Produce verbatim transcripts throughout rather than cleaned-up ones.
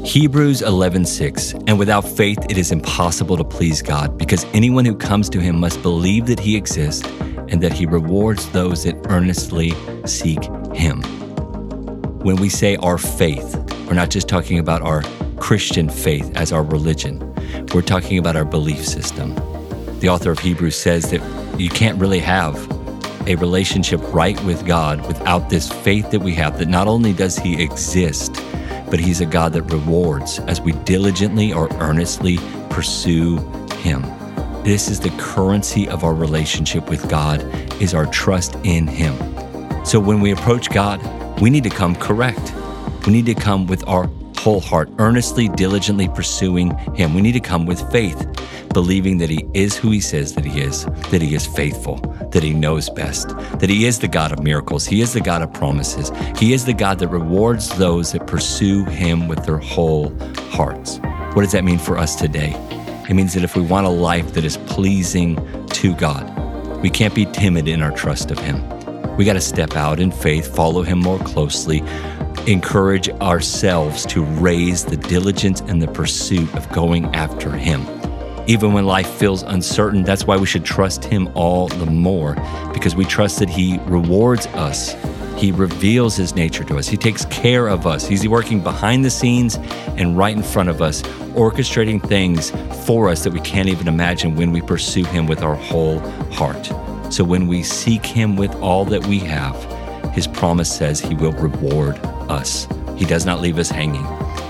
Hebrews eleven six, and without faith it is impossible to please God, because anyone who comes to him must believe that he exists and that he rewards those that earnestly seek him. When we say our faith, we're not just talking about our Christian faith as our religion. We're talking about our belief system. The author of Hebrews says that you can't really have a relationship right with God without this faith that we have, that not only does he exist, but he's a God that rewards as we diligently or earnestly pursue him. This is the currency of our relationship with God, is our trust in him. So when we approach God, we need to come correct. We need to come with our whole heart, earnestly, diligently pursuing him. We need to come with faith, believing that he is who he says that he is, that he is faithful, that he knows best, that he is the God of miracles. He is the God of promises. He is the God that rewards those that pursue him with their whole hearts. What does that mean for us today? It means that if we want a life that is pleasing to God, we can't be timid in our trust of him. We got to step out in faith, follow him more closely, encourage ourselves to raise the diligence and the pursuit of going after him. Even when life feels uncertain, that's why we should trust him all the more, because we trust that he rewards us. He reveals his nature to us. He takes care of us. He's working behind the scenes and right in front of us, orchestrating things for us that we can't even imagine when we pursue him with our whole heart. So when we seek him with all that we have, his promise says he will reward us. He does not leave us hanging.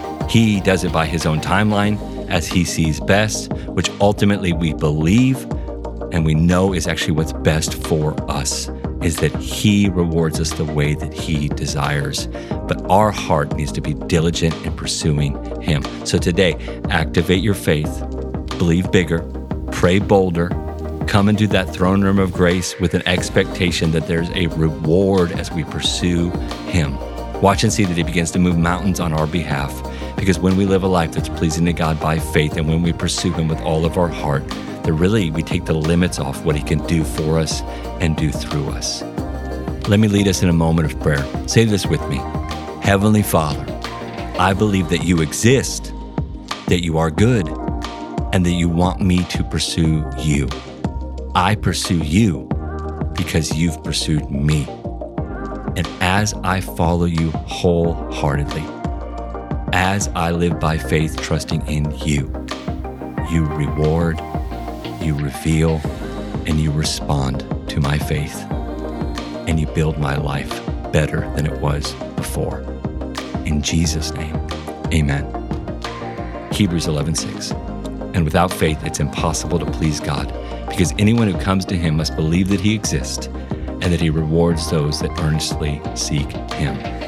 He does it by his own timeline, as he sees best, which ultimately we believe and we know is actually what's best for us, is that he rewards us the way that he desires. But our heart needs to be diligent in pursuing him. So today, activate your faith, believe bigger, pray bolder, come into that throne room of grace with an expectation that there's a reward as we pursue him. Watch and see that he begins to move mountains on our behalf. Because when we live a life that's pleasing to God by faith, and when we pursue him with all of our heart, that really we take the limits off what he can do for us and do through us. Let me lead us in a moment of prayer. Say this with me. Heavenly Father, I believe that you exist, that you are good, and that you want me to pursue you. I pursue you because you've pursued me. And as I follow you wholeheartedly, as I live by faith, trusting in you, you reward, you reveal, and you respond to my faith, and you build my life better than it was before. In Jesus' name, amen. Hebrews eleven six. And without faith, it's impossible to please God, because anyone who comes to him must believe that he exists and that he rewards those that earnestly seek him.